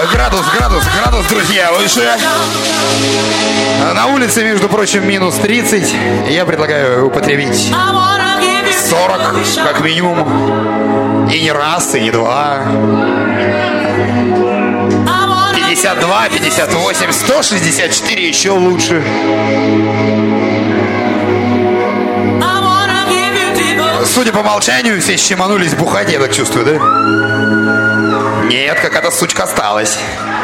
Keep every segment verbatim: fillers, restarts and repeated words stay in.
Градус, градус, градус, друзья, выше. На улице, между прочим, минус тридцать. Я предлагаю употребить сорок, как минимум. И не раз, и не два. пятьдесят два, пятьдесят восемь, сто шестьдесят четыре, еще лучше. Судя по умолчанию, все щеманулись бухать, я так чувствую, да? Нет, какая-то сучка осталась.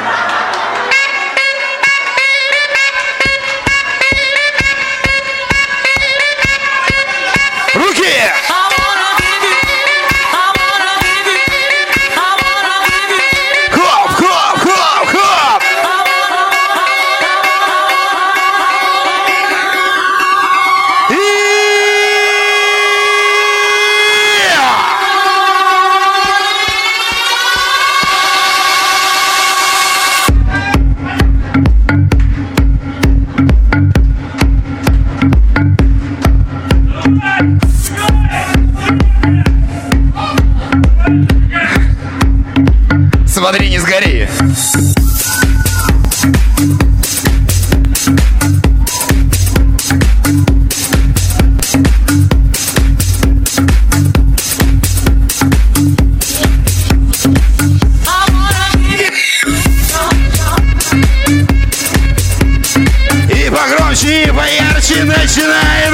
Руки! Хоп, хоп, хоп, хоп! Смотри, не сгори. И погромче, и поярче начинает.